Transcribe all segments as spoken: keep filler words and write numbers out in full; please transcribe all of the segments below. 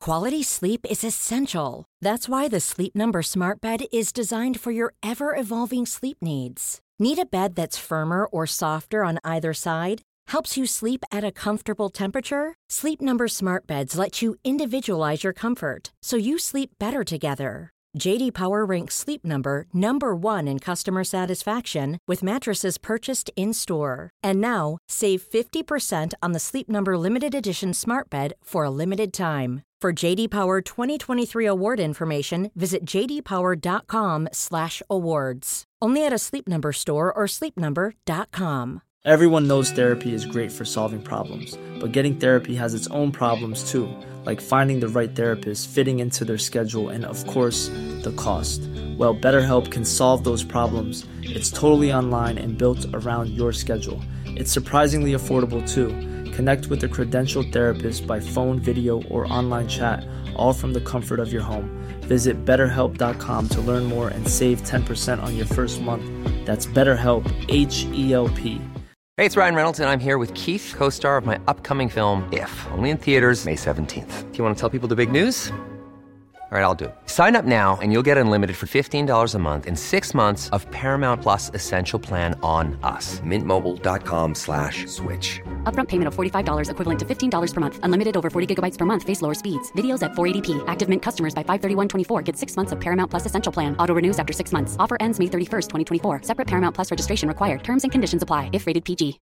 Quality sleep is essential. That's why the Sleep Number Smart Bed is designed for your ever-evolving sleep needs. Need a bed that's firmer or softer on either side? Helps you sleep at a comfortable temperature? Sleep Number Smart Beds let you individualize your comfort, so you sleep better together. J D Power ranks Sleep Number number one in customer satisfaction with mattresses purchased in-store. And now, save fifty percent on the Sleep Number Limited Edition Smart Bed for a limited time. For J D Power twenty twenty-three award information, visit j d power dot com slash awards. Only at a Sleep Number store or sleep number dot com. Everyone knows therapy is great for solving problems, but getting therapy has its own problems too, like finding the right therapist, fitting into their schedule, and of course, the cost. Well, BetterHelp can solve those problems. It's totally online and built around your schedule. It's surprisingly affordable too. Connect with a credentialed therapist by phone, video, or online chat, all from the comfort of your home. Visit better help dot com to learn more and save ten percent on your first month. That's BetterHelp, H E L P. Hey, it's Ryan Reynolds, and I'm here with Keith, co-star of my upcoming film, If, only in theaters May seventeenth. Do you want to tell people the big news? All right, I'll do it. Sign up now and you'll get unlimited for fifteen dollars a month and six months of Paramount Plus Essential Plan on us. Mint Mobile dot com slash switch. Upfront payment of forty-five dollars equivalent to fifteen dollars per month. Unlimited over forty gigabytes per month. Face lower speeds. Videos at four eighty p. Active Mint customers by five thirty-one twenty-four get six months of Paramount Plus Essential Plan. Auto renews after six months. Offer ends May thirty-first, twenty twenty-four. Separate Paramount Plus registration required. Terms and conditions apply if rated P G.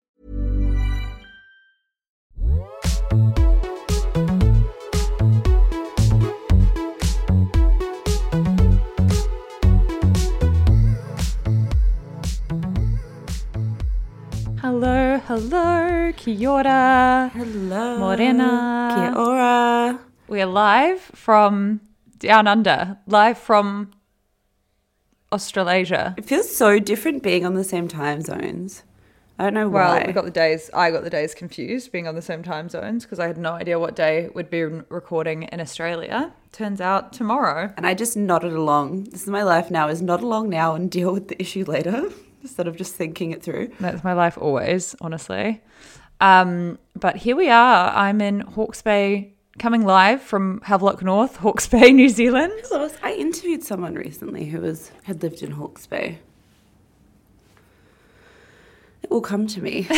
Hello, hello, kia ora. Hello. Morena. Kia ora. We're live from down under, live from Australasia. It feels so different being on the same time zones. I don't know why. Well, we got the days, I got the days confused being on the same time zones because I had no idea what day we'd be recording in Australia. Turns out tomorrow. And I just nodded along. This is my life now, is nod along now and deal with the issue later instead of just thinking it through. That's my life always, honestly. Um, but here we are. I'm in Hawke's Bay, coming live from Havelock North, Hawke's Bay, New Zealand. I interviewed someone recently who was had lived in Hawke's Bay. It will come to me.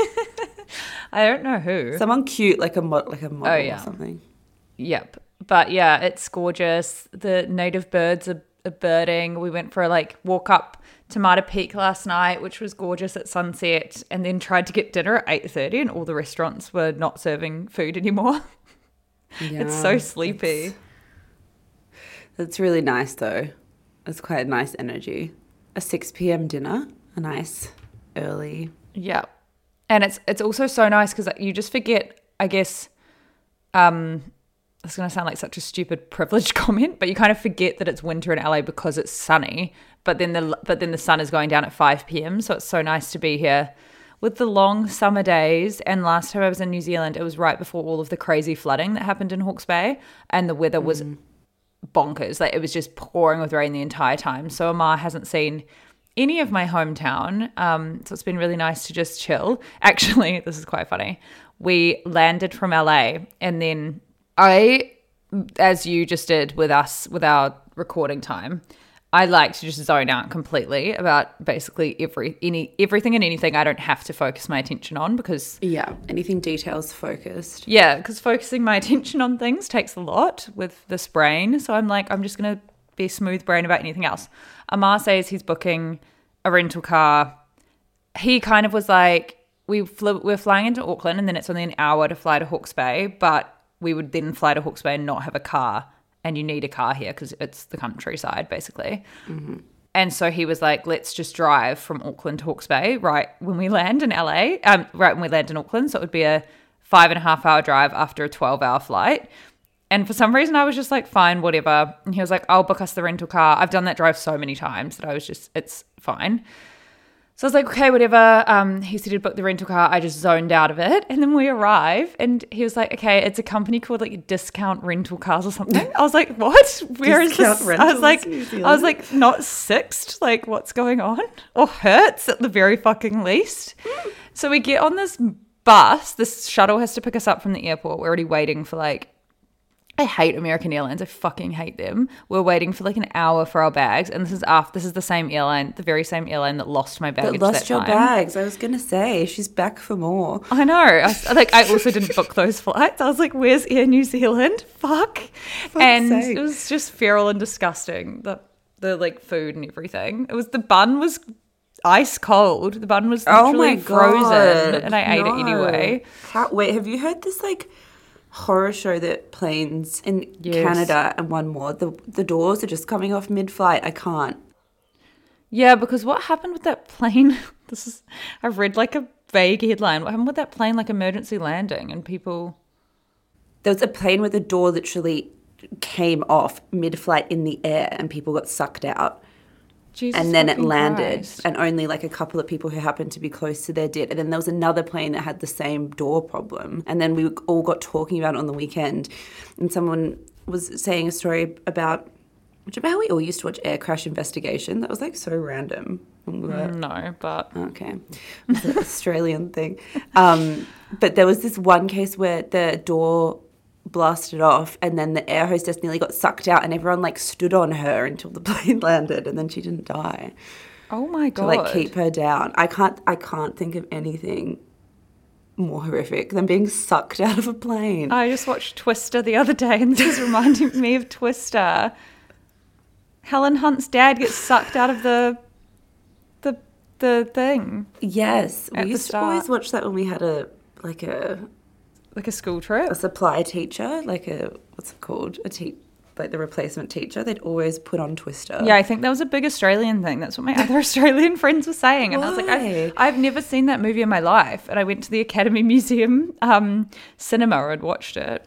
I don't know who. Someone cute, like a mod, like a model oh, yeah. or something. Yep. But yeah, it's gorgeous. The native birds are, are birding. We went for a like walk up Tomato Peak last night, which was gorgeous at sunset, and then tried to get dinner at eight thirty and all the restaurants were not serving food anymore. Yeah, it's so sleepy. That's, that's really nice though. It's quite a nice energy. A six p.m. dinner, a nice early. Yeah. And it's it's also so nice because you just forget, I guess, um, it's going to sound like such a stupid privileged comment, but you kind of forget that it's winter in L A because it's sunny, but then the but then the sun is going down at five p.m. So it's so nice to be here with the long summer days. And last time I was in New Zealand, it was right before all of the crazy flooding that happened in Hawke's Bay, and the weather was mm. bonkers. Like it was just pouring with rain the entire time. So Amar hasn't seen any of my hometown. Um, so it's been really nice to just chill. Actually, this is quite funny. We landed from L A and then I, as you just did with us, with our recording time, I like to just zone out completely about basically every any everything and anything I don't have to focus my attention on because... Yeah, anything details focused. Yeah, because focusing my attention on things takes a lot with this brain. So I'm like, I'm just going to be smooth brain about anything else. Amar says he's booking a rental car. He kind of was like, we flew, we're flying into Auckland and then it's only an hour to fly to Hawke's Bay, but we would then fly to Hawke's Bay and not have a car. And you need a car here because it's the countryside, basically. Mm-hmm. And so he was like, let's just drive from Auckland to Hawke's Bay right when we land in L A, um, right when we land in Auckland. So it would be a five and a half hour drive after a twelve hour flight. And for some reason, I was just like, fine, whatever. And he was like, I'll book us the rental car. I've done that drive so many times that I was just, it's fine. So I was like, okay, whatever. Um, he said he'd book the rental car. I just zoned out of it. And then we arrive and he was like, okay, it's a company called like Discount Rental Cars or something. I was like, what? Where is this? I was like, I was like, not Sixt? Like, what's going on? Or Hertz at the very fucking least. So we get on this bus. This shuttle has to pick us up from the airport. We're already waiting for like I hate American Airlines. I fucking hate them. We're waiting for like an hour for our bags, and this is after this is the same airline, the very same airline that lost my baggage. That lost that your time. bags. I was gonna say she's back for more. I know. I, like I also didn't book those flights. I was like, "Where's Air New Zealand? Fuck!" And sake. it was just feral and disgusting. The the like food and everything. It was the bun was ice cold. The bun was Oh literally my frozen, God. and I ate No. it anyway. How, wait, have you heard this like horror show that planes in Yes. Canada and one more? The the doors are just coming off mid-flight. I can't. Yeah, because what happened with that plane? This is I've read like a vague headline. What happened with that plane? Like emergency landing, and people. There was a plane where the door literally came off mid-flight in the air, and people got sucked out. Jesus and then it fucking landed, Christ. and only like a couple of people who happened to be close to there did. And then there was another plane that had the same door problem. And then we all got talking about it on the weekend, and someone was saying a story about, which about how we all used to watch Air Crash Investigation. That was like so random. When we were, No, but Okay. It's an Australian thing. Um, but there was this one case where the door blasted off, and then the air hostess nearly got sucked out, and everyone like stood on her until the plane landed, and then she didn't die. oh my To god, like keep her down. I can't I can't think of anything more horrific than being sucked out of a plane. I just watched Twister the other day, and this is reminding me of Twister. Helen Hunt's dad gets sucked out of the the the thing, Yes. At the We used to start. always watch that when we had a like a like a school trip. a supply teacher, like a what's it called? A te- like the replacement teacher. They'd always put on Twister. Yeah, I think that was a big Australian thing. That's what my other Australian friends were saying. And I was like, Why? I've, I've never seen that movie in my life. And I went to the Academy Museum um, cinema and watched it.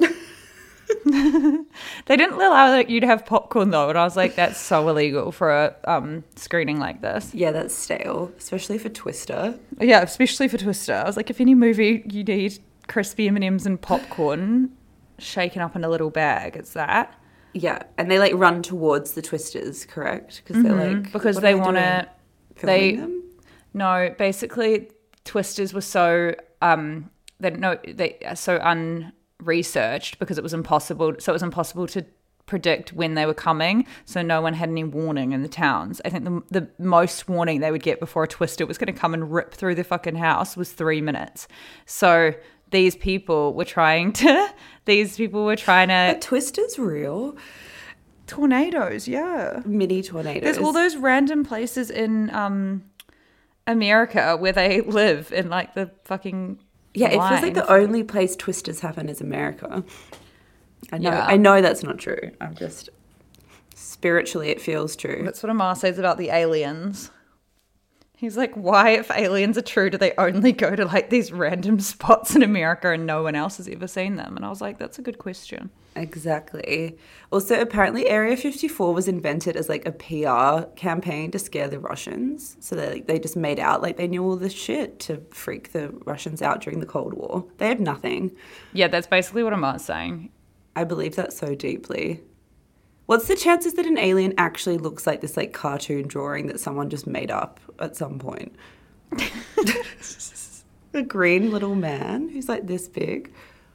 They didn't allow like, you to have popcorn though. And I was like, that's so illegal for a um, screening like this. Yeah, that's stale, especially for Twister. Yeah, especially for Twister. I was like, if any movie you need crispy M and M's and popcorn shaken up in a little bag, it's that. Yeah, and they like run towards the Twisters, correct? Because they're like Because what they are want doing? to... Filming They them? No, basically, Twisters were so um, they no they are so unresearched because it was impossible. So it was impossible to predict when they were coming. So no one had any warning in the towns. I think the the most warning they would get before a Twister was going to come and rip through the fucking house was three minutes. So these people were trying to. These people were trying Are to Twisters real? tornadoes. Yeah. Mini tornadoes. There's all those random places in um, America where they live in like the fucking Yeah, it feels like line. the only place Twisters happen is America. I know. Yeah. I know that's not true. I'm just spiritually it feels true. That's what Amar says about the aliens. He's like, why, if aliens are true, do they only go to like these random spots in America and no one else has ever seen them? And I was like, that's a good question. Exactly. Also, apparently, Area fifty-four was invented as like a P R campaign to scare the Russians. So they they just made out like they knew all this shit to freak the Russians out during the Cold War. They had nothing. Yeah, that's basically what Amar's saying. I believe that so deeply. What's the chances that an alien actually looks like this like cartoon drawing that someone just made up at some point? A green little man who's like this big.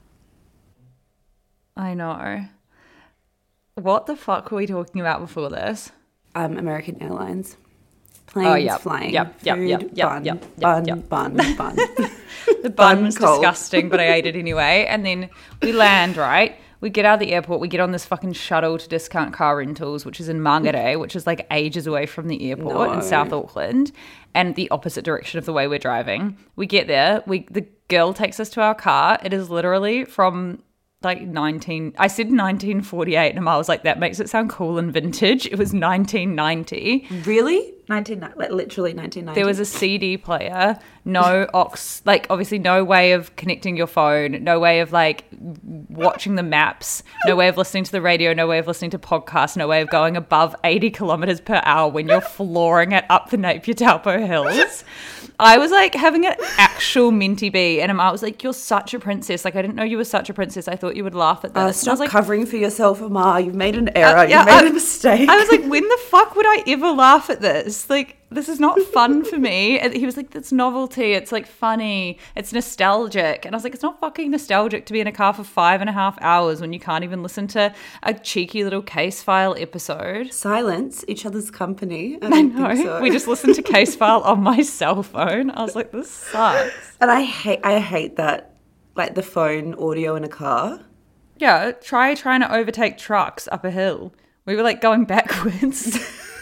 I know. What the fuck were we talking about before this? Um, American Airlines. Planes Oh, yep, flying. yep, yep, food, yep, yep, bun, yep, yep, bun, yep. bun, bun. The bun Bun was cold. disgusting, but I ate it anyway. And then we land, right? We get out of the airport. We get on this fucking shuttle to Discount Car Rentals, which is in Mangere, which is like ages away from the airport No. in South Auckland, and the opposite direction of the way we're driving. We get there. We the girl takes us to our car. It is literally from like nineteen. I said nineteen forty-eight, and I was like, that makes it sound cool and vintage. It was nineteen ninety. Really? nineteen like literally nineteen ninety. There was a C D player, no aux, like obviously no way of connecting your phone, no way of like watching the maps, no way of listening to the radio, no way of listening to podcasts, no way of going above eighty kilometers per hour when you're flooring it up the Napier Taupo hills. I was like having an actual minty bee, and Amar was like, you're such a princess. Like, I didn't know you were such a princess. I thought you would laugh at this. Uh, And I stop was like, covering for yourself, Amar. You've made an error. Uh, yeah, You've made I- a mistake. I was like, when the fuck would I ever laugh at this? Like, this is not fun for me. And he was like, it's novelty. It's like funny. It's nostalgic. And I was like, it's not fucking nostalgic to be in a car for five and a half hours when you can't even listen to a cheeky little Case File episode. Silence each other's company. I, I don't know. think so. We just listened to Case File on my cell phone. I was like, this sucks. And I hate, I hate that, like the phone audio in a car. Yeah, try trying to overtake trucks up a hill. We were like going backwards.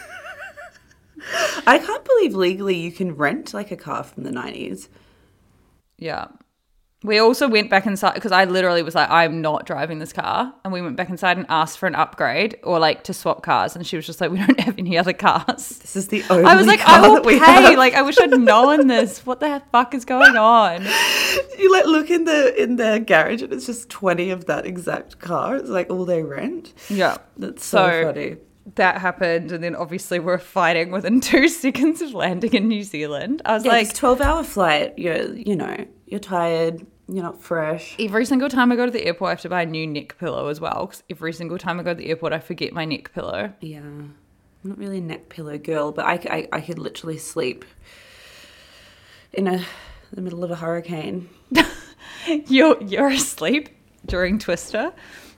I can't believe legally you can rent like a car from the nineties. Yeah. We also went back inside because I literally was like, I'm not driving this car. And we went back inside and asked for an upgrade or like to swap cars. And she was just like, we don't have any other cars. This is the only I was like, car I will that we pay. have. Like, I wish I'd known this. What the fuck is going on? You like look in the in their garage and it's just twenty of that exact car. It's like all they rent. Yeah. That's so, So- funny. That happened. And then obviously we're fighting within two seconds of landing in New Zealand. I was Yeah, like, it's twelve hour flight. You're you know, you're tired, you're not fresh. every single time I go to the airport, I have to buy a new neck pillow as well. Because every single time I go to the airport, I forget my neck pillow. Yeah. I'm not really a neck pillow girl, but I, I, I could literally sleep in a the middle of a hurricane. You're you're asleep during Twister.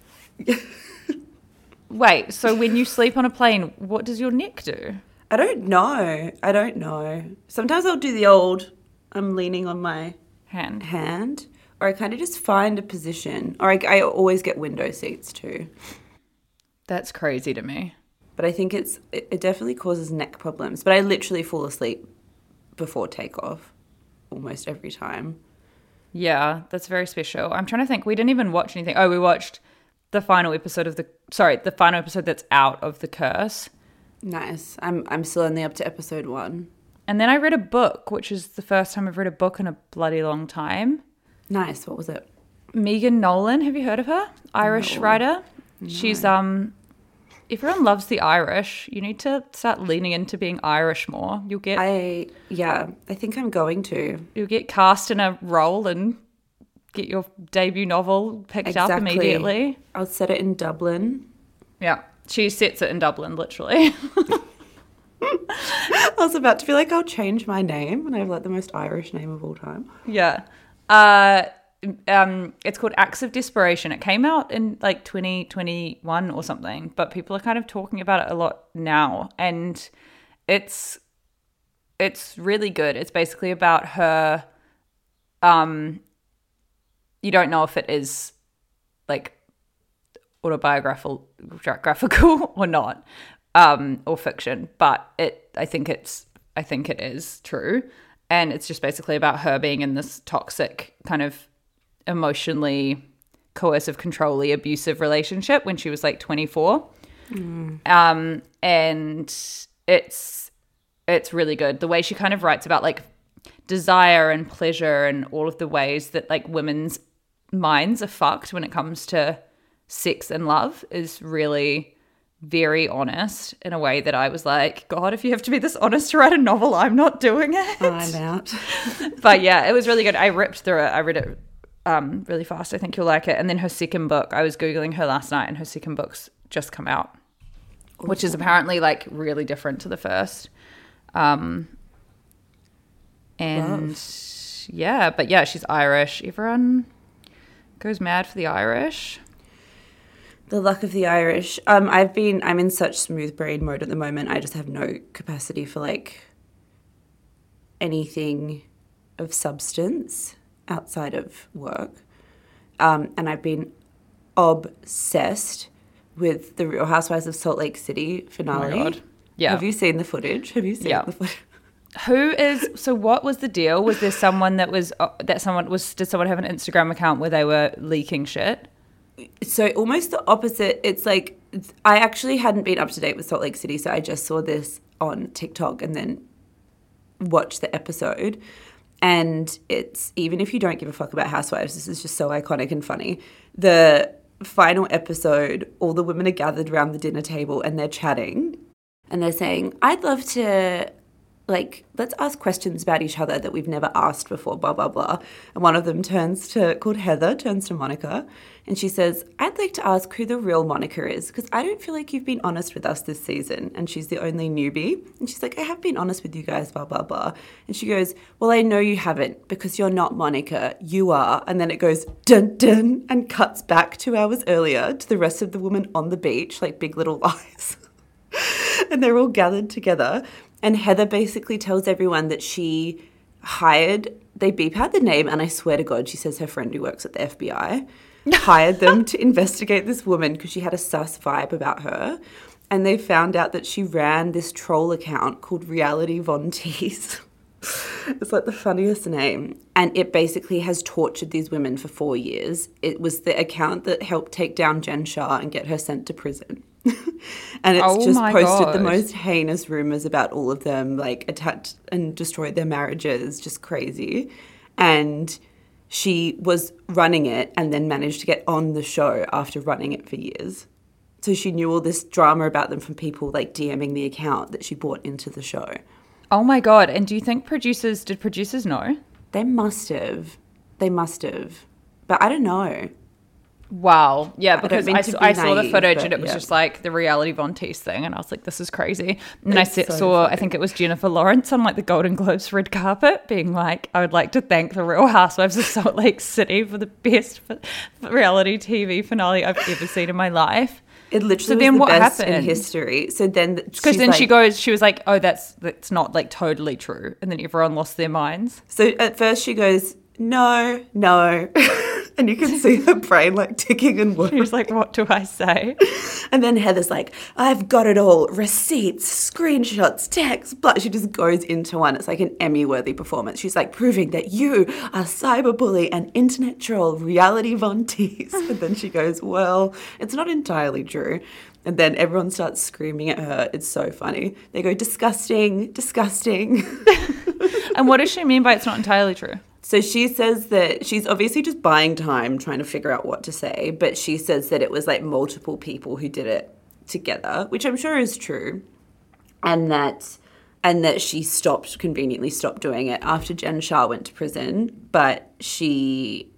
Wait, so when you sleep on a plane, what does your neck do? I don't know. I don't know. Sometimes I'll do the old, I'm leaning on my Hand. hand, or I kind of just find a position, or I, I always get window seats too. That's crazy to me. But I think it's it, it definitely causes neck problems. But I literally fall asleep before takeoff almost every time. Yeah, that's very special. I'm trying to think. We didn't even watch anything. Oh, we watched the final episode of the sorry, the final episode that's out of The Curse. Nice. I'm I'm still only up to episode one. And then I read a book, which is the first time I've read a book in a bloody long time. Nice. What was it? Megan Nolan, have you heard of her? Irish No. writer. She's um everyone loves the Irish. You need to start leaning into being Irish more. You'll get I yeah. I think I'm going to. you'll get cast in a role and get your debut novel picked up Exactly. immediately. I'll set it in Dublin. Yeah. She sets it in Dublin, literally. I was about to be like, I'll change my name, and I have like the most Irish name of all time. Yeah. Uh, um, it's called Acts of Desperation. It came out in like twenty twenty-one or something, but people are kind of talking about it a lot now. And it's it's really good. It's basically about her. Um, you don't know if it is like autobiographical graphical or not, um, or fiction, but it I think it's I think it is true. And it's just basically about her being in this toxic kind of emotionally coercive, controlly, abusive relationship when she was like twenty-four. Mm. Um, and it's it's really good. The way she kind of writes about like desire and pleasure and all of the ways that like women's minds are fucked when it comes to sex and love is really very honest in a way that I was like, God, if you have to be this honest to write a novel, I'm not doing it. I'm out. But yeah, it was really good. I ripped through it. I read it um, really fast. I think you'll like it. And then her second book, I was Googling her last night and her second book's just come out, awesome. Which is apparently like really different to the first. Um, and Love. yeah, but yeah, she's Irish. Everyone goes mad for the Irish. The luck of the Irish. Um, I've been, I'm in such smooth brain mode at the moment. I just have no capacity for like anything of substance outside of work. Um, and I've been obsessed with the Real Housewives of Salt Lake City finale. Oh my God. Yeah. Have you seen the footage? Have you seen yeah. the footage? Who is, so what was the deal? Was there someone that was, uh, that someone was, did someone have an Instagram account where they were leaking shit? So almost the opposite. It's like, I actually hadn't been up to date with Salt Lake City, so I just saw this on TikTok and then watched the episode. And it's, even if you don't give a fuck about Housewives, this is just so iconic and funny. The final episode, all the women are gathered around the dinner table and they're chatting and they're saying, I'd love to like, let's ask questions about each other that we've never asked before, blah, blah, blah. And one of them turns to, called Heather, turns to Monica, and she says, I'd like to ask who the real Monica is, because I don't feel like you've been honest with us this season. And she's the only newbie. And she's like, I have been honest with you guys, blah, blah, blah. And she goes, well, I know you haven't, because you're not Monica, you are. And then it goes, dun, dun, and cuts back two hours earlier to the rest of the women on the beach, like Big Little Lies. And they're all gathered together. And Heather basically tells everyone that she hired, they beep out the name, and I swear to God, she says her friend who works at the F B I hired them to investigate this woman because she had a sus vibe about her. And they found out that she ran this troll account called Reality Von Teese. It's like the funniest name. And it basically has tortured these women for four years. It was the account that helped take down Jen Shah and get her sent to prison. And it's Oh just my posted God. the most heinous rumors about all of them, like attacked and destroyed their marriages, just crazy. And she was running it and then managed to get on the show after running it for years. So she knew all this drama about them from people like DMing the account that she brought into the show. Oh my God. And do you think producers, did producers know? They must have. They must have. But I don't know. Wow. Yeah, don't because mean I, to s- be I saw the naive, footage but and it was yeah. just like the Reality Von Teese thing. And I was like, this is crazy. And then I It's se- so saw, I funny. think it was Jennifer Lawrence on like the Golden Globes red carpet being like, I would like to thank the Real Housewives of Salt Lake City for the best f- reality T V finale I've ever seen in my life. It literally So was then the what best in happened? history. So then Because then she goes, she was like, oh, that's that's not like totally true. And then everyone lost their minds. So at first she goes, no, no. And you can see her brain like ticking and She working. was like, what do I say? And then Heather's like, I've got it all. Receipts, screenshots, texts, but she just goes into one. It's like an Emmy-worthy performance. She's like proving that you are cyberbully and internet troll, Reality Von Teese. And then she goes, well, it's not entirely true. And then everyone starts screaming at her. It's so funny. They go, disgusting, disgusting. And what does she mean by it's not entirely true? So she says that she's obviously just buying time trying to figure out what to say, but she says that it was like multiple people who did it together, which I'm sure is true, and that and that she stopped, conveniently stopped doing it after Jen Shah went to prison, but she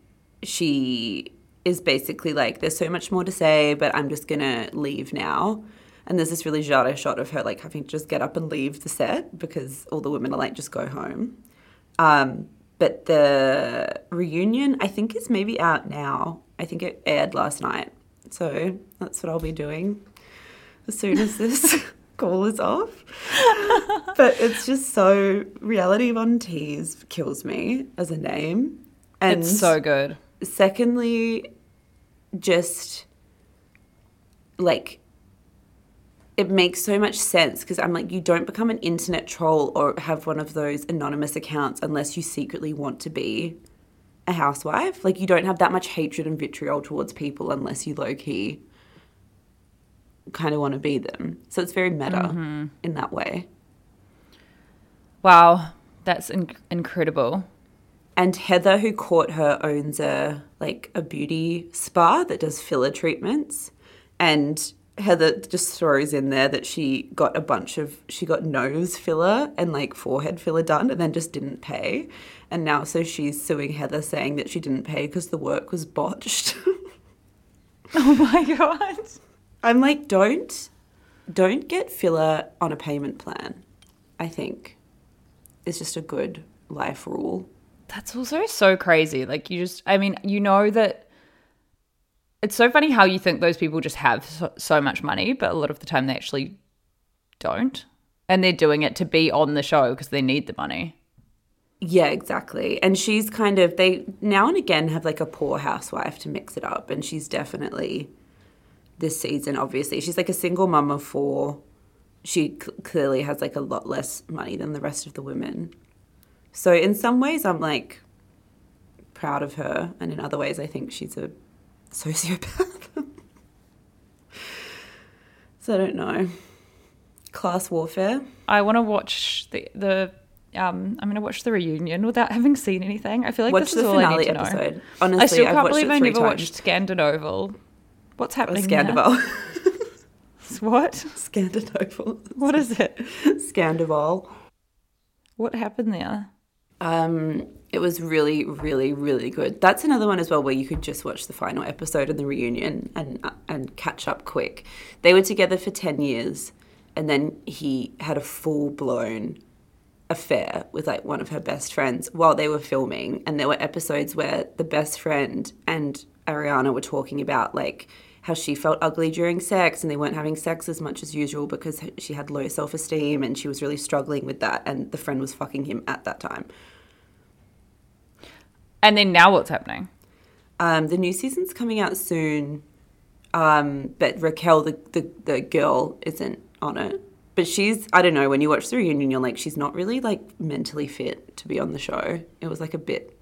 she is basically like, there's so much more to say, but I'm just gonna leave now. And there's this really genre shot of her like having to just get up and leave the set because all the women are like, just go home. Um, But the reunion, I think, is maybe out now. I think it aired last night. So that's what I'll be doing as soon as this call is off. But it's just so, Reality Von Teese kills me as a name. And It's so good. secondly, just like, it makes so much sense because I'm like, you don't become an internet troll or have one of those anonymous accounts unless you secretly want to be a housewife. Like, you don't have that much hatred and vitriol towards people unless you low-key kind of want to be them. So it's very meta Mm-hmm. in that way. Wow, that's in- incredible. And Heather, who caught her, owns a like a beauty spa that does filler treatments. And Heather just throws in there that she got a bunch of, she got nose filler and like forehead filler done and then just didn't pay. And now so she's suing Heather saying that she didn't pay because the work was botched. Oh my God. I'm like, don't, don't get filler on a payment plan, I think. It's just a good life rule. That's also so crazy. Like, you just, I mean, you know that it's so funny how you think those people just have so, so much money, but a lot of the time they actually don't. And they're doing it to be on the show because they need the money. Yeah, exactly. And she's kind of, they now and again have like a poor housewife to mix it up. And she's definitely, this season, obviously, she's like a single mum of four. She c- clearly has like a lot less money than the rest of the women. So in some ways, I'm like proud of her. And in other ways, I think she's a sociopath. So I don't know. Class warfare. I want to watch the, the um, I'm going to watch the reunion without having seen anything. I feel like Watch this is the all I finale need to know. episode. Honestly, I still I've can't watched believe it I three never times. watched Scandinoval. What's happening Scandival. there? What? Scandinoval. What is it? Scandival. What happened there? Um, it was really, really, really good. That's another one as well where you could just watch the final episode of the reunion and and catch up quick. They were together for ten years, and then he had a full-blown affair with like one of her best friends while they were filming. And there were episodes where the best friend and Ariana were talking about like how she felt ugly during sex and they weren't having sex as much as usual because she had low self-esteem and she was really struggling with that, and the friend was fucking him at that time. And then now what's happening? Um, the new season's coming out soon, um, but Raquel, the, the, the girl, isn't on it. But she's, I don't know, when you watch the reunion, you're like, she's not really like mentally fit to be on the show. It was like a bit...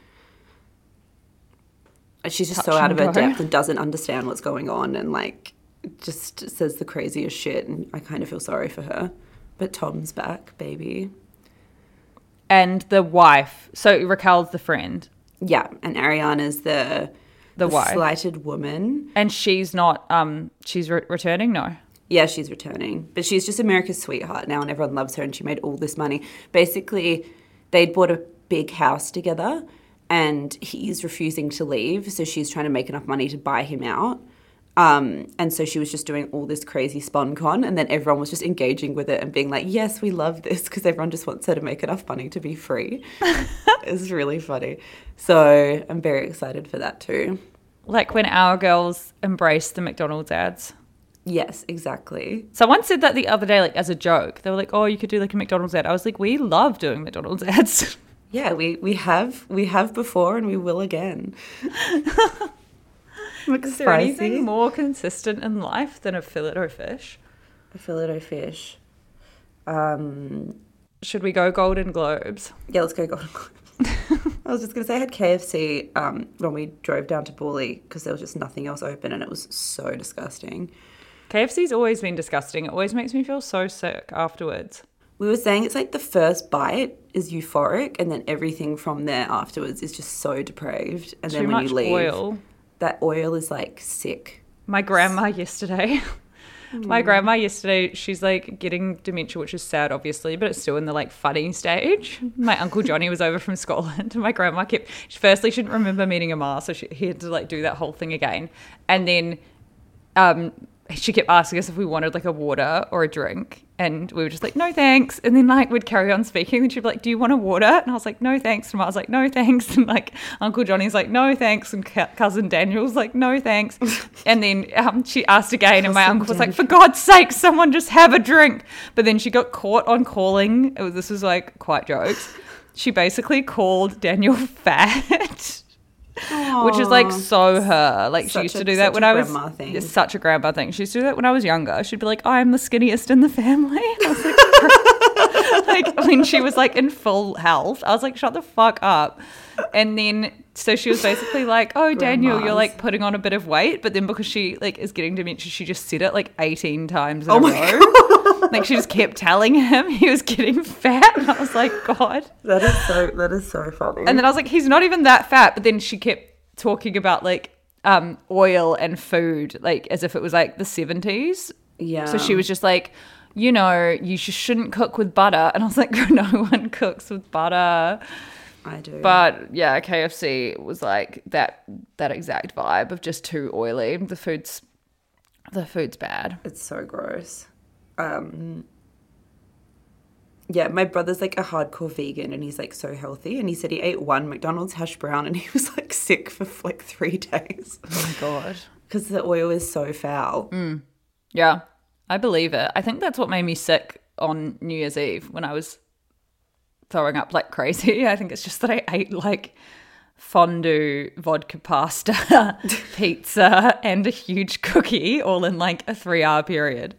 She's just Touch so out of her and go. depth and doesn't understand what's going on and like just says the craziest shit, and I kind of feel sorry for her. But Tom's back, baby. And the wife. So Raquel's the friend. Yeah, and Ariana's the, The wife. slighted woman. And she's not, um, she's re- returning? No. Yeah, she's returning. But she's just America's sweetheart now and everyone loves her and she made all this money. Basically, they'd bought a big house together and he's refusing to leave, so she's trying to make enough money to buy him out. Um, and so she was just doing all this crazy SponCon, and then everyone was just engaging with it and being like, yes, we love this, because everyone just wants her to make enough money to be free. It's really funny. So I'm very excited for that too. Like when our girls embraced the McDonald's ads. Yes, exactly. Someone said that the other day, like as a joke. They were like, oh, you could do like a McDonald's ad. I was like, we love doing McDonald's ads. Yeah, we, we have we have before and we will again. Is there anything more consistent in life than a fillet-o-fish? A fillet-o-fish. Um, Should we go Golden Globes? yeah, let's go Golden Globes. I was just going to say I had K F C um, when we drove down to Bawley because there was just nothing else open and it was so disgusting. K F C's always been disgusting. It always makes me feel so sick afterwards. We were saying it's like the first bite is euphoric and then everything from there afterwards is just so depraved. And Too then when much you leave, oil. that oil is like sick. My grandma yesterday, my grandma yesterday, she's like getting dementia, which is sad, obviously, but it's still in the like funny stage. My Uncle Johnny was over from Scotland and my grandma kept, firstly, she didn't remember meeting a ma, so she, he had to like do that whole thing again. And then um, she kept asking us if we wanted like a water or a drink. And we were just like, no, thanks. And then like we'd carry on speaking and she'd be like, do you want a water? And I was like, no, thanks. And I was like, no, thanks. And like Uncle Johnny's like, no, thanks. And cu- cousin Daniel's like, no, thanks. And then um, she asked again and my uncle was like, for God's sake, someone just have a drink. But then she got caught on calling. It was, this was like quite jokes. She basically called Daniel fat. Aww. Which is like so her. Like Such she used a- to do that such when a I was grandma thing. It's such a grandma thing. She used to do that when I was younger. She'd be like, I'm the skinniest in the family. I was like, like when she was like in full health, I was like, shut the fuck up. And then so she was basically like, oh, Daniel, you're Grandmas. like putting on a bit of weight. But then because she like is getting dementia, she just said it like eighteen times in Oh a my row. Like she just kept telling him he was getting fat. And I was like, God. That is so that is so funny. And then I was like, he's not even that fat. But then she kept talking about like um, oil and food, like as if it was like the seventies. yeah. So she was just like, you know, you just shouldn't cook with butter. And I was like, no one cooks with butter. I do. But yeah, K F C was like that that exact vibe of just too oily. The food's the food's bad. It's so gross. Um, yeah, my brother's like a hardcore vegan and he's like so healthy. And he said he ate one McDonald's hash brown and he was like sick for like three days. Oh my God. Because the oil is so foul. Mm. Yeah, I believe it. I think that's what made me sick on New Year's Eve when I was throwing up like crazy. I think it's just that I ate like fondue, vodka pasta, pizza, and a huge cookie all in like a three-hour period.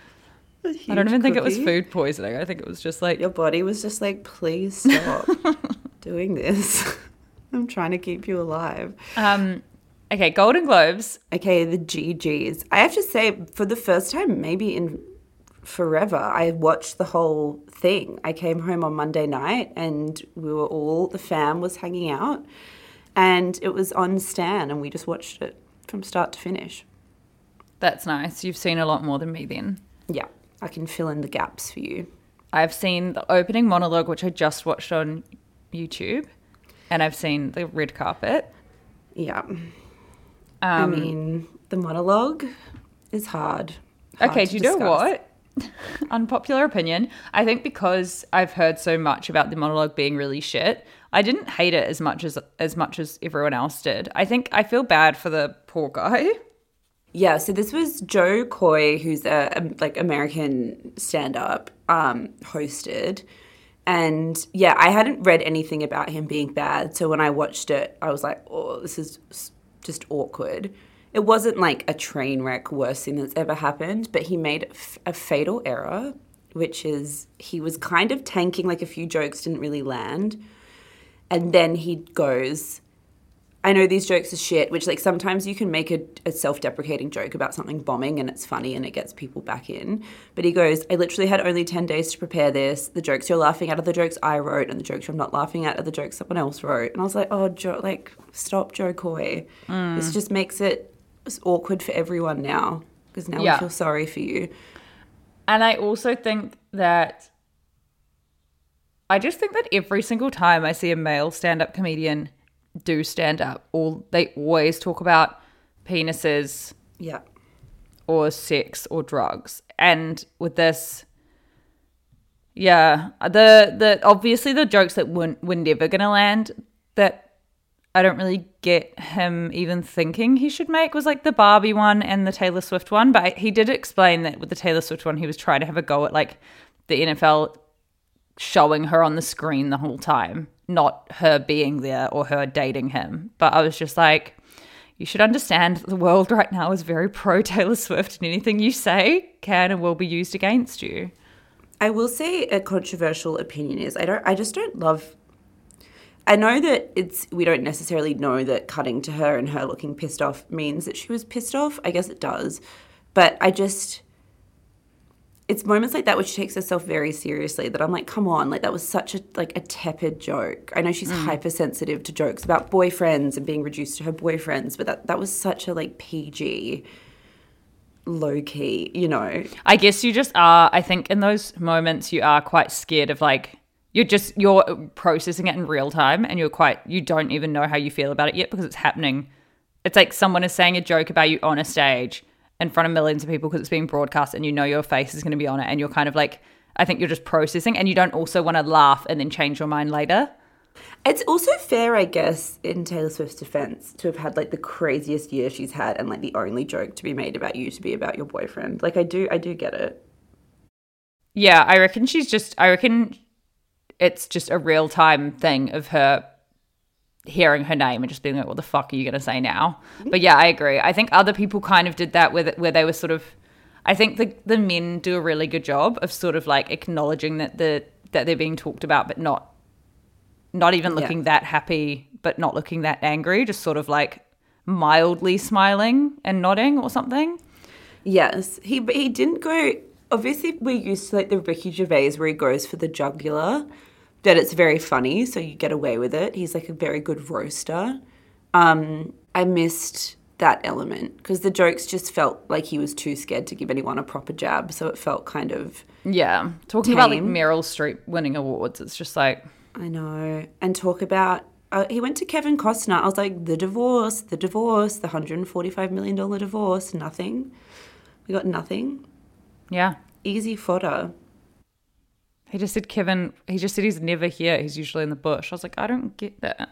I don't even think it was cookie? food poisoning. I think it was just like... Your body was just like, please stop doing this. I'm trying to keep you alive. Um, okay, Golden Globes. Okay, the G Gs. I have to say, for the first time, maybe in forever, I watched the whole thing. I came home on Monday night and we were all, the fam was hanging out and it was on Stan and we just watched it from start to finish. That's nice. You've seen a lot more than me then. Yeah, I can fill in the gaps for you. I've seen the opening monologue, which I just watched on YouTube, and I've seen the red carpet. Yeah. Um, I mean, the monologue is hard. hard okay, to do you know discuss. what? Unpopular opinion. I think because I've heard so much about the monologue being really shit, I didn't hate it as much as as much as everyone else did. I think I feel bad for the poor guy. Yeah, so this was Joe Coy, who's a, a like American stand-up, um, hosted. And yeah, I hadn't read anything about him being bad. So when I watched it, I was like, oh, this is just awkward. It wasn't like a train wreck, worst thing that's ever happened, but he made f- a fatal error, which is he was kind of tanking, like a few jokes didn't really land. And then he goes, I know these jokes are shit, which like sometimes you can make a, a self-deprecating joke about something bombing and it's funny and it gets people back in. But he goes, I literally had only ten days to prepare this. The jokes you're laughing at are the jokes I wrote and the jokes I'm not laughing at are the jokes someone else wrote. And I was like, oh, Joe, like, stop, Joe Coy. Mm. This just makes it awkward for everyone now because now yeah. we feel sorry for you. And I also think that I just think that every single time I see a male stand-up comedian do stand up, or they always talk about penises, yeah, or sex or drugs. And with this, yeah, the the obviously the jokes that were, were never gonna land, that I don't really get him even thinking he should make, was like the Barbie one and the Taylor Swift one. But he did explain that with the Taylor Swift one, he was trying to have a go at like the N F L showing her on the screen the whole time, not her being there or her dating him. But I was just like, you should understand that the world right now is very pro Taylor Swift, and anything you say can and will be used against you. I will say a controversial opinion is I don't I just don't love I know that it's we don't necessarily know that cutting to her and her looking pissed off means that she was pissed off. I guess it does. But I just it's moments like that where she takes herself very seriously that I'm like, come on, like that was such a like a tepid joke. I know she's mm. hypersensitive to jokes about boyfriends and being reduced to her boyfriends, but that, that was such a like P G, low key, you know. I guess you just are, I think in those moments you are quite scared of like, you're just, you're processing it in real time and you're quite, you don't even know how you feel about it yet because it's happening. It's like someone is saying a joke about you on a stage in front of millions of people because it's being broadcast and you know your face is going to be on it and you're kind of like, I think you're just processing and you don't also want to laugh and then change your mind later. It's also fair, I guess, in Taylor Swift's defense to have had like the craziest year she's had and like the only joke to be made about you to be about your boyfriend. Like I do, I do get it. Yeah, I reckon she's just, I reckon it's just a real time thing of her hearing her name and just being like, what the fuck are you going to say now? But yeah, I agree. I think other people kind of did that with where they were sort of, I think the the men do a really good job of sort of like acknowledging that the that they're being talked about, but not not even looking yeah. that happy, but not looking that angry, just sort of like mildly smiling and nodding or something. Yes, he but he didn't go. Obviously, we're used to like the Ricky Gervais where he goes for the jugular. That it's very funny, so you get away with it. He's like a very good roaster. Um, I missed that element because the jokes just felt like he was too scared to give anyone a proper jab, so it felt kind of yeah. Talking tame. About like Meryl Streep winning awards, it's just like I know. And talk about uh, he went to Kevin Costner. I was like, the divorce, the divorce, the one hundred forty-five million dollars divorce. Nothing. We got nothing. Yeah, easy fodder. He just said Kevin, he just said he's never here. He's usually in the bush. I was like, I don't get that.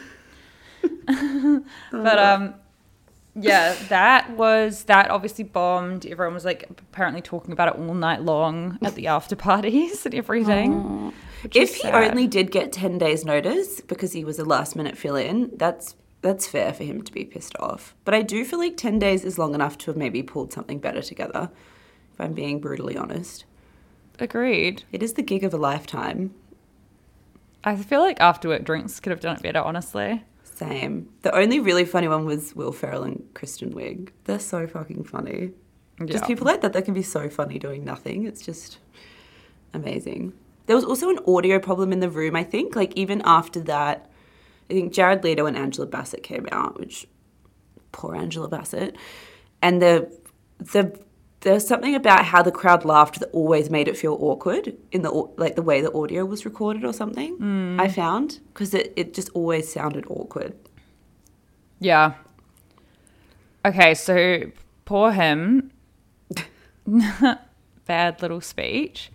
But um, yeah, that was, that obviously bombed. Everyone was like apparently talking about it all night long at the after parties and everything. If he sad. only did get ten days notice because he was a last minute fill in, that's that's fair for him to be pissed off. But I do feel like ten days is long enough to have maybe pulled something better together, if I'm being brutally honest. Agreed. It is the gig of a lifetime. I feel like after work drinks could have done it better, honestly. Same. The only really funny one was Will Ferrell and Kristen Wiig. They're so fucking funny. Yeah. Just people like that that can be so funny doing nothing. It's just amazing. There was also an audio problem in the room, I think. Like even after that, I think Jared Leto and Angela Bassett came out, which poor Angela Bassett. And the the there's something about how the crowd laughed that always made it feel awkward in the like the way the audio was recorded or something. Mm. I found because it, it just always sounded awkward. Yeah. Okay, so poor him. Bad little speech.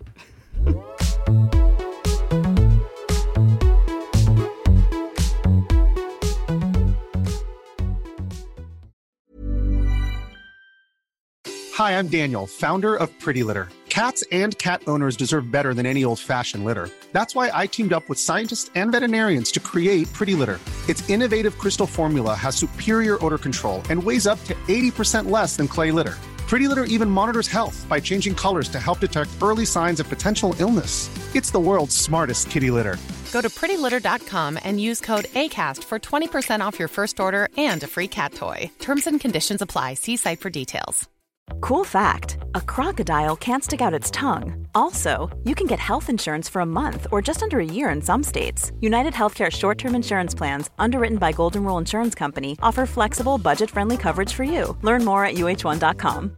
Hi, I'm Daniel, founder of Pretty Litter. Cats and cat owners deserve better than any old-fashioned litter. That's why I teamed up with scientists and veterinarians to create Pretty Litter. Its innovative crystal formula has superior odor control and weighs up to eighty percent less than clay litter. Pretty Litter even monitors health by changing colors to help detect early signs of potential illness. It's the world's smartest kitty litter. Go to pretty litter dot com and use code ACAST for twenty percent off your first order and a free cat toy. Terms and conditions apply. See site for details. Cool fact, a crocodile can't stick out its tongue. Also, you can get health insurance for a month or just under a year in some states. United Healthcare short-term insurance plans, underwritten by Golden Rule Insurance Company, offer flexible, budget-friendly coverage for you. Learn more at U H one dot com.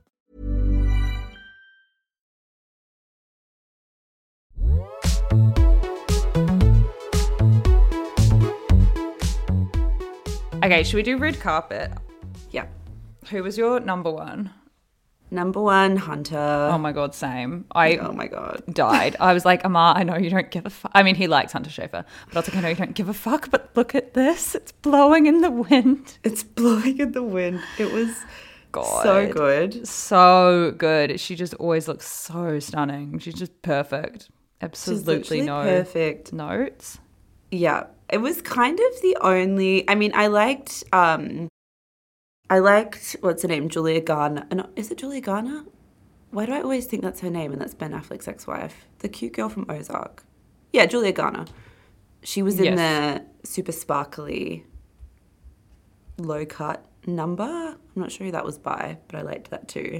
Okay, should we do red carpet? Yeah. Who was your number one? Number one, Hunter. Oh my God, same. I oh my God. died. I was like, Amar, I know you don't give a fuck. I mean, he likes Hunter Schafer, but I was like, I know you don't give a fuck, but look at this. It's blowing in the wind. It's blowing in the wind. It was God. so good. So good. She just always looks so stunning. She's just perfect. Absolutely no perfect notes. Yeah. It was kind of the only, I mean, I liked, um, I liked, what's her name, Julia Garner. No, is it Julia Garner? Why do I always think that's her name and that's Ben Affleck's ex-wife? The cute girl from Ozark. Yeah, Julia Garner. She was in yes. the super sparkly low-cut number. I'm not sure who that was by, but I liked that too.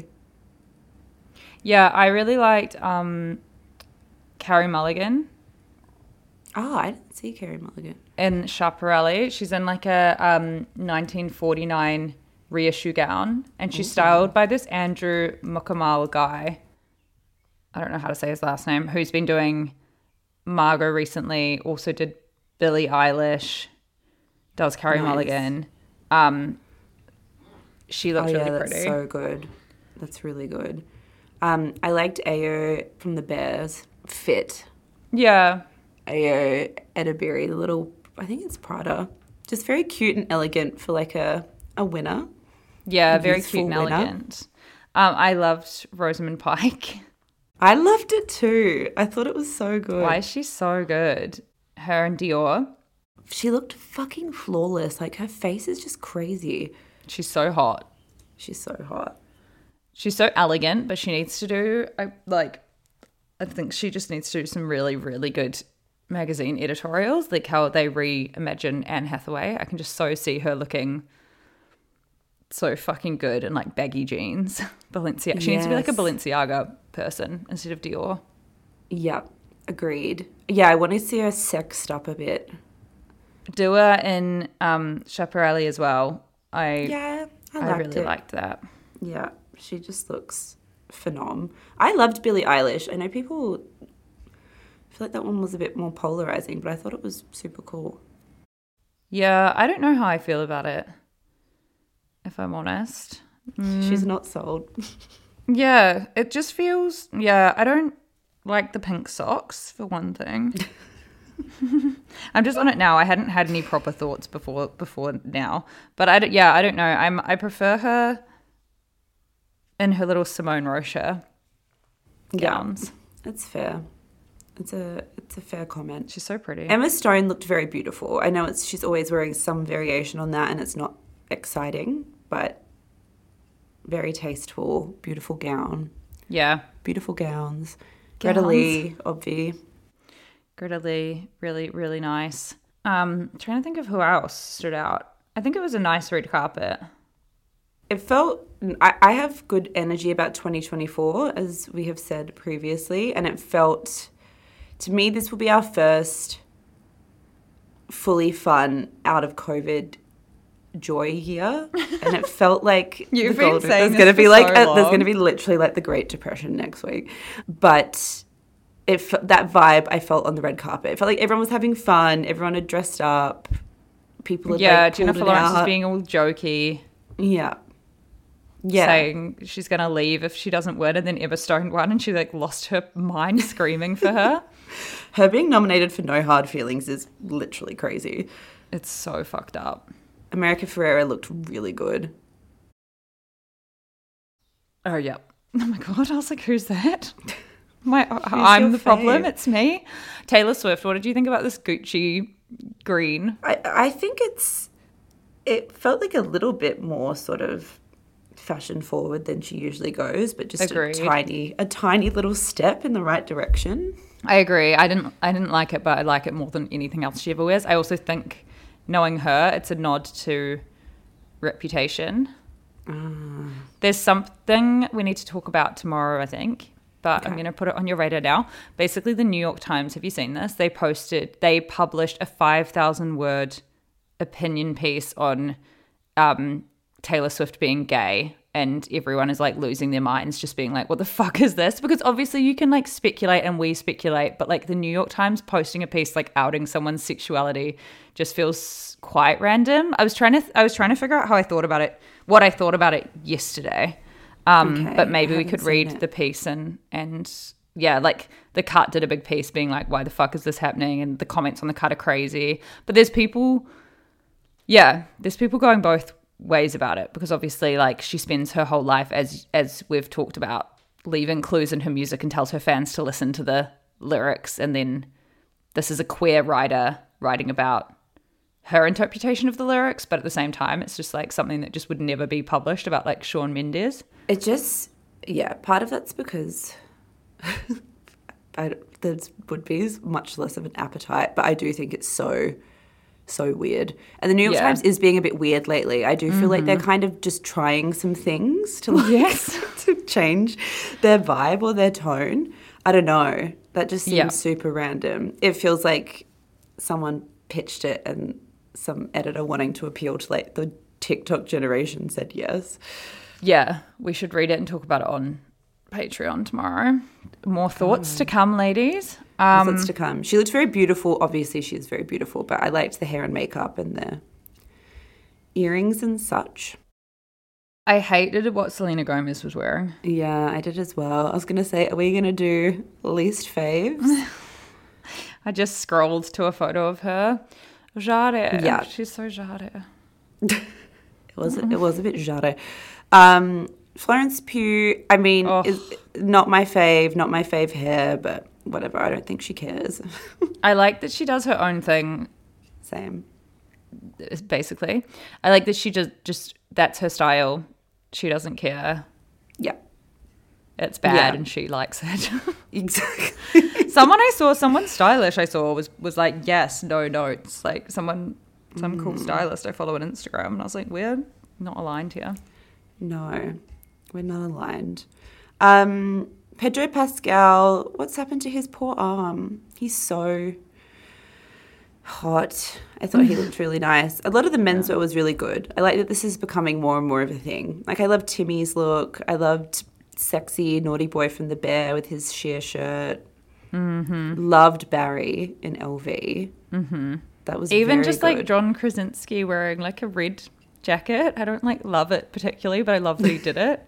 Yeah, I really liked um, Carey Mulligan. Oh, I didn't see Carey Mulligan. In Schiaparelli. She's in like a um, nineteen forty-nine reissue gown, and she's Ooh. styled by this Andrew Mukamal guy. I don't know how to say his last name, who's been doing Margot recently, also did Billie Eilish, does Carey nice. Mulligan. Um, she looks oh, yeah, really that's pretty. so good. That's really good. Um, I liked Ayo from the Bears. Fit. Yeah. Ayo Edebiri, the little, I think it's Prada. Just very cute and elegant for like a, a winner. Yeah, very cute and winner. elegant. Um, I loved Rosamund Pike. I loved it too. I thought it was so good. Why is she so good? Her and Dior. She looked fucking flawless. Like her face is just crazy. She's so hot. She's so hot. She's so elegant, but she needs to do, I, like, I think she just needs to do some really, really good magazine editorials, like how they reimagine Anne Hathaway. I can just so see her looking so fucking good in like baggy jeans. Balenciaga. She yes. needs to be like a Balenciaga person instead of Dior. Yeah, agreed. Yeah, I want to see her sexed up a bit. Do her in um, Schiaparelli as well. I yeah, I, I really it. liked that. Yeah, she just looks phenom. I loved Billie Eilish. I know people I feel like that one was a bit more polarizing, but I thought it was super cool. Yeah, I don't know how I feel about it, if I'm honest. Mm. She's not sold. Yeah, it just feels, yeah, I don't like the pink socks, for one thing. I'm just on it now. I hadn't had any proper thoughts before before now. But I don't, yeah, I don't know. I'm I prefer her in her little Simone Rocha gowns. Yeah, that's fair. It's a it's a fair comment. She's so pretty. Emma Stone looked very beautiful. I know it's she's always wearing some variation on that and it's not exciting, but very tasteful, beautiful gown. Yeah. Beautiful gowns. gowns. Greta Lee, obvi. Greta Lee, really, really nice. Um, I'm trying to think of who else stood out. I think it was a nice red carpet. It felt, I, I have good energy about twenty twenty-four, as we have said previously, and it felt, to me, this will be our first fully fun, out of COVID joy here, and it felt like You've the been golden, saying there's this going to for be like so a, there's long. going to be literally like the Great Depression next week, but it fe- that vibe I felt on the red carpet. It felt like everyone was having fun, everyone had dressed up, people had Yeah, like, pulled Jennifer it Lawrence is out. being all jokey, yeah, yeah. saying she's going to leave if she doesn't win, and then Emma Stone won, and she like lost her mind screaming for her. Her being nominated for No Hard Feelings is literally crazy. It's so fucked up. America Ferrera looked really good. Oh, yeah. Oh, my God. I was like, who's that? My, I'm your the problem. fave? It's me. Taylor Swift, what did you think about this Gucci green? I, I think it's, it felt like a little bit more sort of fashion forward than she usually goes, but just Agreed. a tiny, a tiny little step in the right direction. I agree. I didn't I didn't like it, but I like it more than anything else she ever wears. I also think, knowing her, it's a nod to Reputation. Mm. There's something we need to talk about tomorrow, I think, but I'm going to put it on your radar now. Basically, the New York Times, have you seen this? They posted, they published a five thousand word opinion piece on um, Taylor Swift being gay, and everyone is like losing their minds, just being like, what the fuck is this? Because obviously you can like speculate and we speculate, but like the New York Times posting a piece like outing someone's sexuality just feels quite random. I was trying to, I was trying to figure out how I thought about it, what I thought about it yesterday. Um, Okay, but maybe I we haven't could seen read it. the piece and, and yeah, like The Cut did a big piece being like, why the fuck is this happening? And the comments on The Cut are crazy. But there's people, yeah, there's people going both ways about it, because obviously like she spends her whole life, as as we've talked about, leaving clues in her music and tells her fans to listen to the lyrics, and then this is a queer writer writing about her interpretation of the lyrics, but at the same time it's just like something that just would never be published about like Shawn Mendes. It just, yeah, part of that's because I, there would be much less of an appetite, but I do think it's so, so weird. And the New York Yeah. Times is being a bit weird lately. I do feel Mm-hmm. like they're kind of just trying some things to like, Yes. to change their vibe or their tone. I don't know. That just seems Yeah. super random. It feels like someone pitched it and some editor wanting to appeal to like the TikTok generation said yes. Yeah, we should read it and talk about it on Patreon tomorrow. More thoughts to come, ladies. Um, What's to come? She looks very beautiful. Obviously, she is very beautiful, but I liked the hair and makeup and the earrings and such. I hated what Selena Gomez was wearing. Yeah, I did as well. I was going to say, are we going to do least faves? I just scrolled to a photo of her. Jade. Yeah. She's so Jade. It was it was a bit jado. Um, Florence Pugh, I mean, Oh. is not my fave, not my fave hair, but whatever. I don't think she cares. I like that she does her own thing, Same. basically. I like that she just, just that's her style. She doesn't care. Yeah, It's bad Yeah. and she likes it. exactly. Someone I saw, someone stylish I saw was, was like, yes, no notes. Like someone, some cool stylist I follow on Instagram. And I was like, we're not aligned here. No, we're not aligned. Um, Pedro Pascal, what's happened to his poor arm? He's so hot. I thought he looked really nice. A lot of the menswear was really good. I like that this is becoming more and more of a thing. Like, I loved Timmy's look. I loved sexy naughty boy from The Bear with his sheer shirt. Mm-hmm. Loved Barry in L V. Mm-hmm. That was Even very just good. like John Krasinski wearing like a red jacket. I don't like love it particularly, but I love that he did it.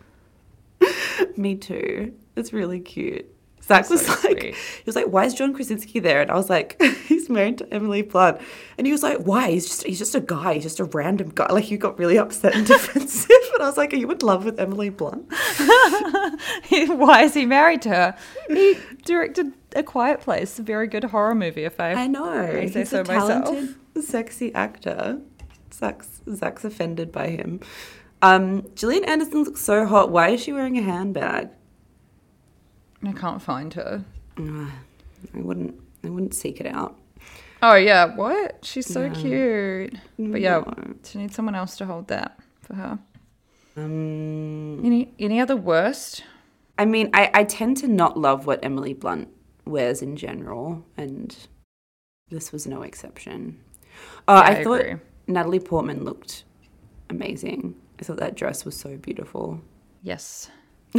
Me too. It's really cute. Zach was so like, sweet. he was like, why is John Krasinski there? And I was like, he's married to Emily Blunt. And he was like, why? He's just he's just a guy. He's just a random guy. Like, he got really upset and defensive. And I was like, are you in love with Emily Blunt? Why is he married to her? He directed A Quiet Place, a very good horror movie, if I, I know. may say He's so a talented, myself. sexy actor. Zach's, Zach's offended by him. Um, Gillian Anderson looks so hot. Why is she wearing a handbag? I can't find her. I wouldn't. I wouldn't seek it out. Oh, yeah. What? She's so No. cute. But yeah, No. she needs someone else to hold that for her. Um, Any any other worst? I mean, I, I tend to not love what Emily Blunt wears in general, and this was no exception. Oh, Yeah, I, I thought agree. Natalie Portman looked amazing. I thought that dress was so beautiful. Yes.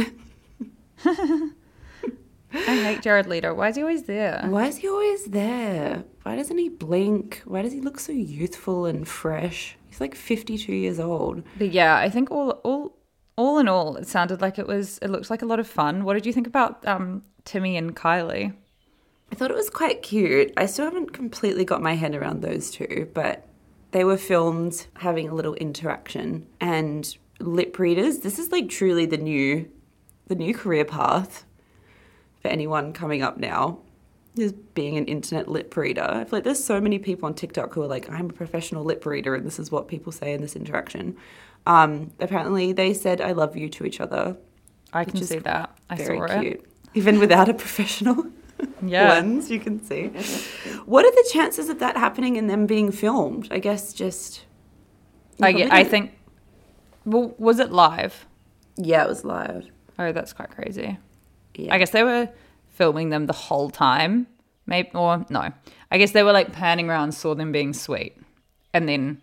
I hate Jared Leto. Why is he always there? Why is he always there? Why doesn't he blink? Why does he look so youthful and fresh? He's like fifty-two years old. But yeah, I think all all all in all, it sounded like it was. It looked like a lot of fun. What did you think about um, Timmy and Kylie? I thought it was quite cute. I still haven't completely got my head around those two, but they were filmed having a little interaction. And lip readers, this is like truly the new, the new career path for anyone coming up now, is being an internet lip reader. I feel like there's so many people on TikTok who are like, I'm a professional lip reader and this is what people say in this interaction. Um, apparently they said I love you to each other. I can see that. I very saw cute. it. Even without a professional yeah. lens, you can see. What are the chances of that happening and them being filmed? I guess just... I, get, I think... Well, was it live? Yeah, it was live. Oh, that's quite crazy. Yeah. I guess they were filming them the whole time. Maybe, or no. I guess they were like panning around, saw them being sweet, and then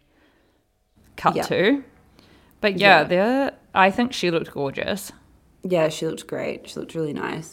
cut yeah. to. But yeah, yeah. they're, I think she looked gorgeous. Yeah, she looked great. She looked really nice.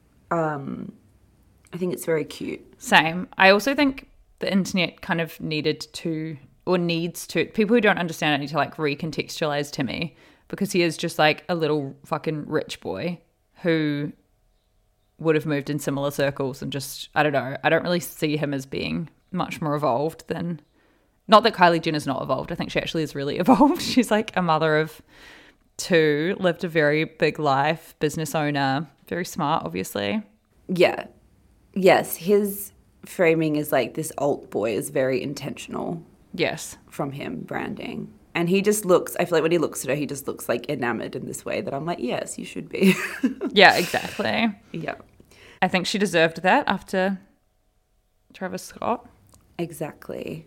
Um, I think it's very cute. Same. I also think the internet kind of needed to, or needs to, people who don't understand it need to like recontextualize Timmy, because he is just like a little fucking rich boy who would have moved in similar circles and just, I don't know, I don't really see him as being much more evolved than, not that Kylie Jenner's not evolved. I think she actually is really evolved. She's like a mother of two, lived a very big life, business owner, very smart, obviously. Yeah. Yes, his framing is like this alt boy is very intentional. Yes. From him, branding. And he just looks, I feel like when he looks at her, he just looks like enamored in this way that I'm like, yes, you should be. Yeah, exactly. Yeah. I think she deserved that after Travis Scott. Exactly.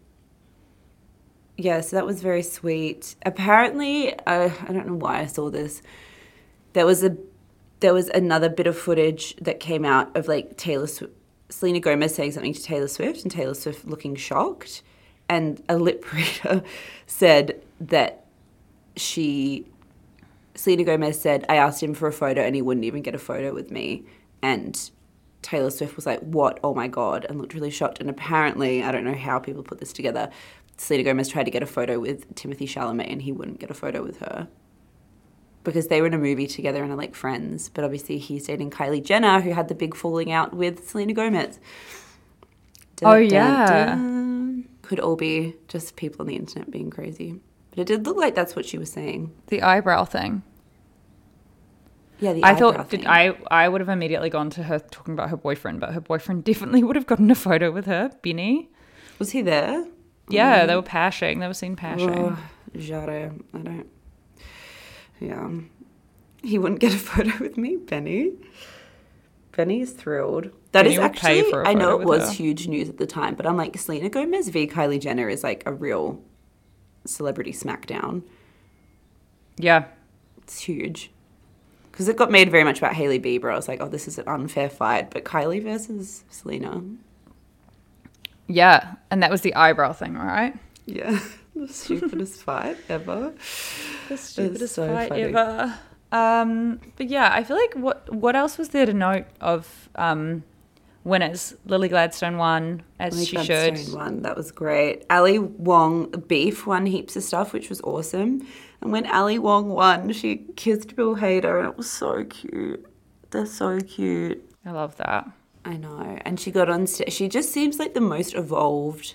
Yeah, so that was very sweet. Apparently, uh, I don't know why I saw this. There was a there was another bit of footage that came out of like Taylor Swift, Selena Gomez saying something to Taylor Swift and Taylor Swift looking shocked. And a lip reader said that she, Selena Gomez said, I asked him for a photo and he wouldn't even get a photo with me. And Taylor Swift was like, what? Oh my God, and looked really shocked. And apparently, I don't know how people put this together, Selena Gomez tried to get a photo with Timothée Chalamet and he wouldn't get a photo with her because they were in a movie together and are like friends. But obviously he's dating Kylie Jenner, who had the big falling out with Selena Gomez. Dun, oh, yeah. Dun, dun. Could all be just people on the internet being crazy. But it did look like that's what she was saying. The eyebrow thing. Yeah, the I eyebrow thought thing. I I would have immediately gone to her talking about her boyfriend, but her boyfriend definitely would have gotten a photo with her, Benny. Was he there? Yeah, mm. they were pashing. They were seen pashing. Oh, Jare, I don't... Yeah. He wouldn't get a photo with me, Benny. Benny's thrilled. That Benny is would actually, pay for a I know photo it with was her. huge news at the time, but I'm like, Selena Gomez v. Kylie Jenner is like a real celebrity smackdown. Yeah. It's huge. Because it got made very much about Hailey Bieber. I was like, oh, this is an unfair fight. But Kylie versus Selena. Yeah, and that was the eyebrow thing, right? Yeah. The stupidest fight ever. The stupidest so fight funny. ever. Um, but yeah, I feel like what what else was there to note of um, winners? Lily Gladstone won, as Lily she Gladstone should. won. That was great. Ali Wong Beef won heaps of stuff, which was awesome. And when Ali Wong won, she kissed Bill Hader, and it was so cute. They're so cute. I love that. I know. And she got on stage. She just seems like the most evolved,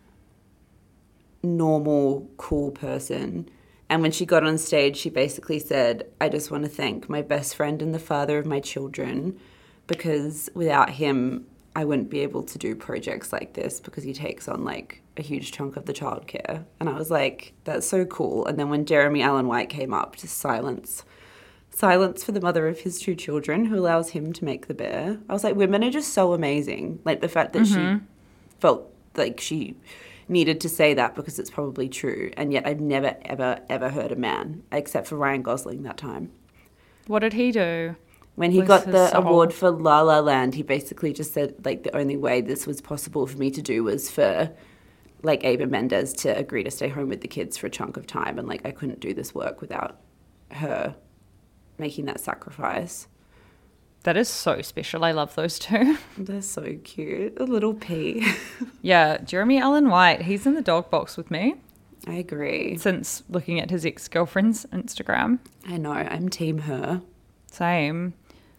normal, cool person. And when she got on stage, she basically said, I just want to thank my best friend and the father of my children, because without him, I wouldn't be able to do projects like this, because he takes on like a huge chunk of the childcare. And I was like, that's so cool. And then when Jeremy Allen White came up, just silence. Silence for the mother of his two children, who allows him to make the bear. I was like, women are just so amazing. Like the fact that Mm-hmm. she felt like she needed to say that because it's probably true. And yet I've never, ever, ever heard a man, except for Ryan Gosling that time. What did he do? When he With got his the soul? award for La La Land, he basically just said, like, the only way this was possible for me to do was for like Ava Mendes to agree to stay home with the kids for a chunk of time, and like I couldn't do this work without her making that sacrifice. That is so special. I love those two. They're so cute. A little pea. Yeah, Jeremy Allen White, he's in the dog box with me. I agree. Since looking at his ex-girlfriend's Instagram. I know, I'm team her. Same.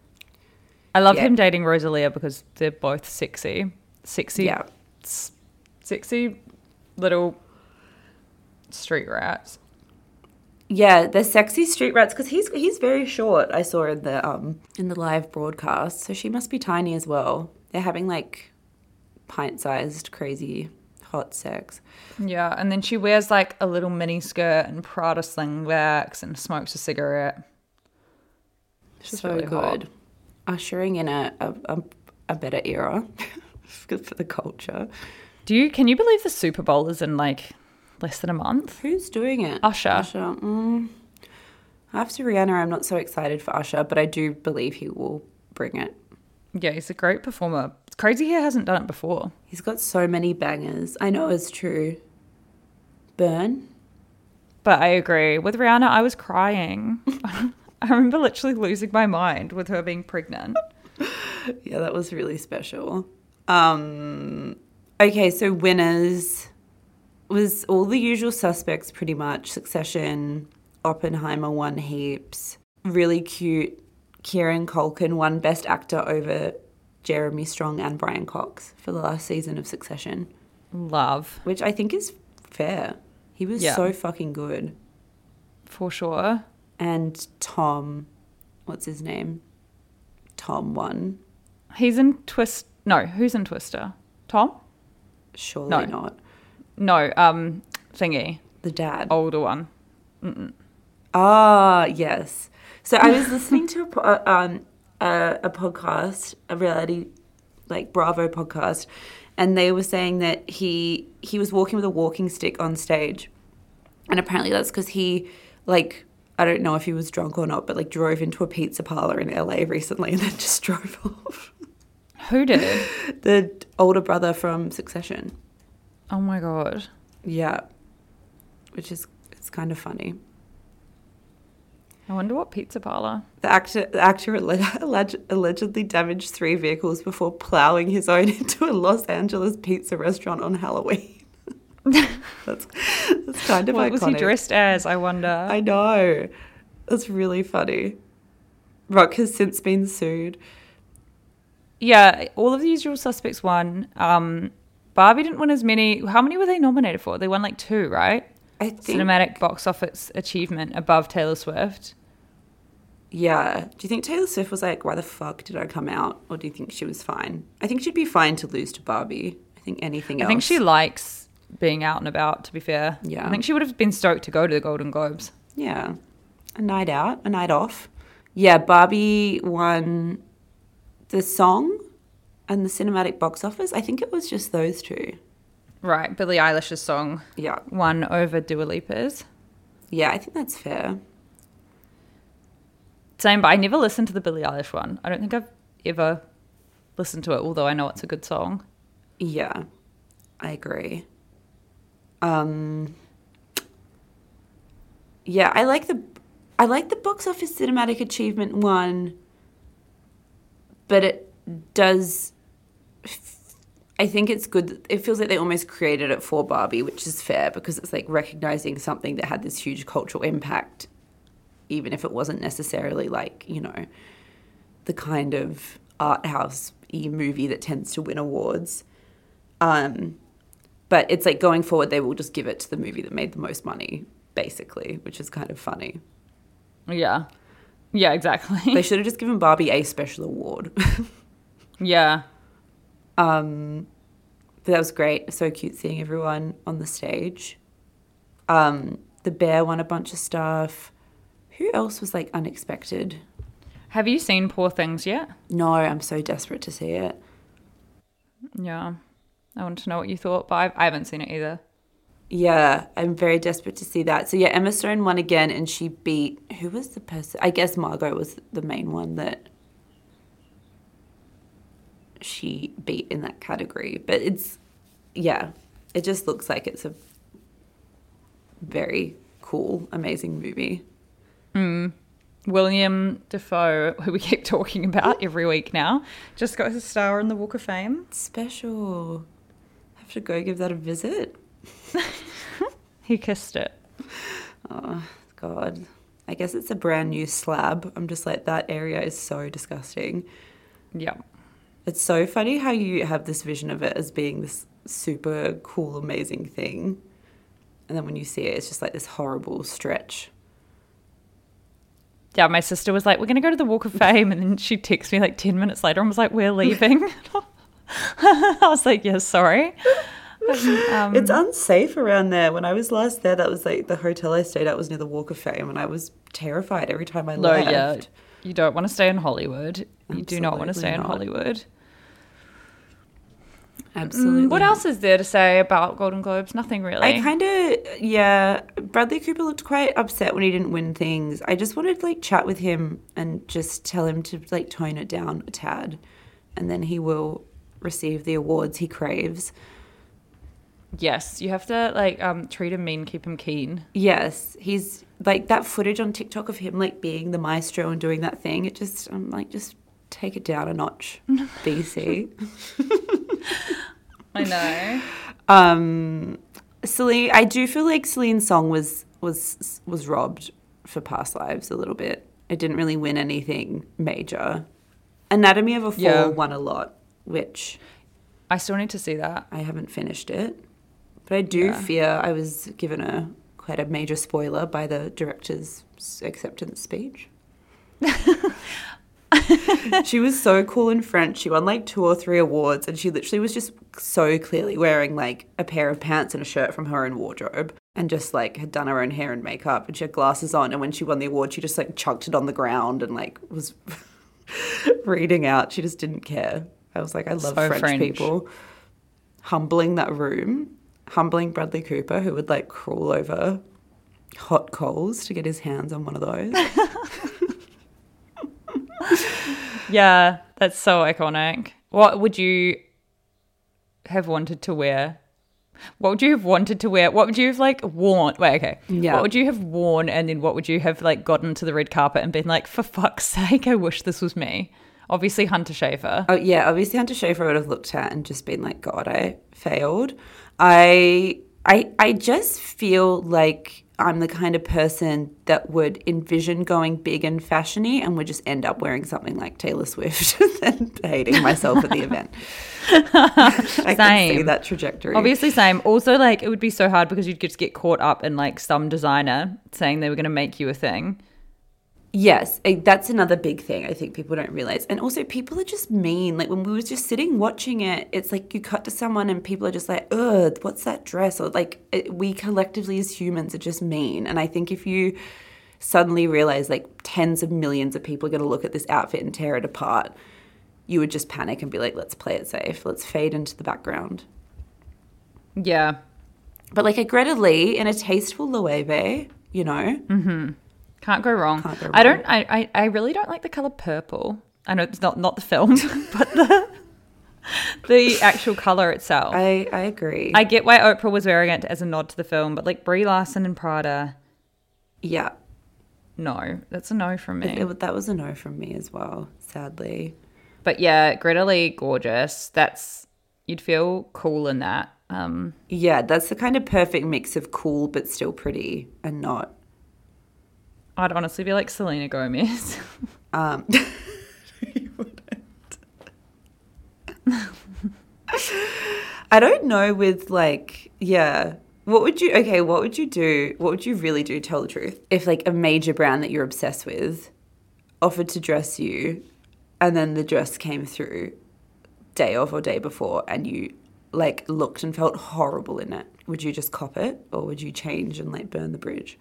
I love Yeah. him dating Rosalia because they're both sexy. Sexy. Yeah. s- Sexy little street rats. Yeah, they're sexy street rats because he's he's very short. I saw in the um in the live broadcast, so she must be tiny as well. They're having like pint-sized, crazy, hot sex. Yeah, and then she wears like a little mini skirt and Prada slingbacks and smokes a cigarette. She's so really hot. good, ushering in a a, a, a better era. Good for the culture. Do you? Can you believe the Super Bowl is in like less than a month? Who's doing it? Usher. Usher. Mm. After Rihanna, I'm not so excited for Usher, but I do believe he will bring it. Yeah, he's a great performer. It's crazy he hasn't done it before. He's got so many bangers. I know it's true. Burn. But I agree. With Rihanna, I was crying. I remember literally losing my mind with her being pregnant. Yeah, that was really special. Um, okay, so winners was all the usual suspects pretty much. Succession, Oppenheimer won heaps. Really cute. Kieran Culkin won Best Actor over Jeremy Strong and Brian Cox for the last season of Succession. Love. Which I think is fair. He was Yeah. so fucking good. For sure. And Tom, what's his name? Tom won. He's in Twist. No, who's in Twister? Tom? Surely No. not. No, um, thingy. The dad. Older one. Ah, yes. So I was listening to a, po- uh, um, a, a podcast, a reality, like Bravo podcast, and they were saying that he he was walking with a walking stick on stage, and apparently that's because he, like, I don't know if he was drunk or not, but like drove into a pizza parlor in L A recently and then just drove off. Who did? The older brother from Succession. Oh my God. Yeah, which is it's kind of funny. I wonder what pizza parlor. The actor, the actor alleged, allegedly damaged three vehicles before plowing his own into a Los Angeles pizza restaurant on Halloween. that's, that's kind of What iconic. was he dressed as, I wonder? I know. That's really funny. Rock has since been sued. Yeah, all of the usual suspects won. Um, Barbie didn't win as many. How many were they nominated for? They won like two, right? I think. Cinematic box office achievement above Taylor Swift. Yeah. Do you think Taylor Swift was like, why the fuck did I come out? Or do you think she was fine? I think she'd be fine to lose to Barbie. I think anything else. I think she likes being out and about, to be fair. Yeah. I think she would have been stoked to go to the Golden Globes. Yeah. A night out, a night off. Yeah, Barbie won the song and the cinematic box office. I think it was just those two. Right, Billie Eilish's song Yeah. won over Dua Lipa's. Yeah, I think that's fair. Same, but I never listened to the Billie Eilish one. I don't think I've ever listened to it, although I know it's a good song. Yeah, I agree. Um, yeah, I like the I like the box office cinematic achievement one, but it does. I think it's good. It feels like they almost created it for Barbie, which is fair because it's like recognizing something that had this huge cultural impact, even if it wasn't necessarily like, you know, the kind of art house-y movie that tends to win awards. Um, but it's like going forward, they will just give it to the movie that made the most money, basically, which is kind of funny. Yeah. Yeah, exactly. They should have just given Barbie a special award. Yeah. Um, but that was great. So cute seeing everyone on the stage. Um, the Bear won a bunch of stuff. Who else was like unexpected? Have you seen Poor Things yet? No, I'm so desperate to see it. Yeah. I want to know what you thought, but I've, I haven't seen it either. Yeah, I'm very desperate to see that. So yeah, Emma Stone won again and she beat, who was the person? I guess Margot was the main one that she beat in that category. But it's, yeah, it just looks like it's a very cool, amazing movie. Mm. William Dafoe, who we keep talking about every week now, just got his star on the Walk of Fame. Special. Have to go give that a visit. He kissed it. Oh, God. I guess it's a brand new slab. I'm just like, that area is so disgusting. Yeah. It's so funny how you have this vision of it as being this super cool, amazing thing. And then when you see it, it's just like this horrible stretch. Yeah, my sister was like, we're going to go to the Walk of Fame. And then she texted me like ten minutes later and was like, we're leaving. I was like, yes, yeah, sorry. Um, it's unsafe around there. When I was last there, that was like the hotel I stayed at was near the Walk of Fame, and I was terrified every time I no, left. Yeah, you don't want to stay in Hollywood. You Absolutely do not want to stay not. in Hollywood. Absolutely. Mm, what else is there to say about Golden Globes? Nothing really. I kind of, yeah, Bradley Cooper looked quite upset when he didn't win things. I just wanted to like chat with him and just tell him to like tone it down a tad, and then he will receive the awards he craves. Yes, you have to like um, treat him mean, keep him keen. Yes, he's like that footage on TikTok of him like being the maestro and doing that thing. It just, I'm like, just take it down a notch, B C. I know. Um, Celine, I do feel like Celine's song was was was robbed for Past Lives a little bit. It didn't really win anything major. Anatomy of a Fall yeah. won a lot, which I still need to see that. I haven't finished it. But I do yeah. fear I was given a quite a major spoiler by the director's acceptance speech. She was so cool in French. She won like two or three awards, and she literally was just so clearly wearing like a pair of pants and a shirt from her own wardrobe, and just like had done her own hair and makeup, and she had glasses on. And when she won the award, she just like chucked it on the ground and like was reading out. She just didn't care. I was like, I love so French, French people. Humbling that room, humbling Bradley Cooper, who would like crawl over hot coals to get his hands on one of those. Yeah, that's so iconic. What would you have wanted to wear? What would you have wanted to wear? What would you have like worn? Wait, okay. Yeah. What would you have worn, and then what would you have like gotten to the red carpet and been like, for fuck's sake, I wish this was me? Obviously Hunter Schafer. Oh yeah, obviously Hunter Schafer would have looked at and just been like, God, I failed. I I I just feel like I'm the kind of person that would envision going big and fashiony and would just end up wearing something like Taylor Swift and hating myself at the event. I Same. can see that trajectory. Obviously same. Also, like, it would be so hard because you'd just get caught up in like some designer saying they were going to make you a thing. Yes, that's another big thing I think people don't realize. And also people are just mean. Like when we were just sitting watching it, it's like you cut to someone and people are just like, ugh, what's that dress? Or like it, we collectively as humans are just mean. And I think if you suddenly realize like tens of millions of people are going to look at this outfit and tear it apart, you would just panic and be like, let's play it safe. Let's fade into the background. Yeah. But like a Greta Lee in a tasteful Loewe, you know. Mm-hmm. Can't go wrong. Can't go wrong. I don't. I, I, I really don't like the color purple. I know it's not not the film, but the the actual color itself. I, I agree. I get why Oprah was wearing it as a nod to the film, but like Brie Larson and Prada. Yeah. No, that's a no from me. It, it, that was a no from me as well, sadly. But yeah, Greta Lee, gorgeous. That's you'd feel cool in that. Um, yeah, that's the kind of perfect mix of cool but still pretty and not. I'd honestly be like Selena Gomez. um, you wouldn't. I don't know with like, yeah. What would you, okay, what would you do, what would you really do, tell the truth, if like a major brand that you're obsessed with offered to dress you and then the dress came through day of or day before and you like looked and felt horrible in it? Would you just cop it or would you change and like burn the bridge?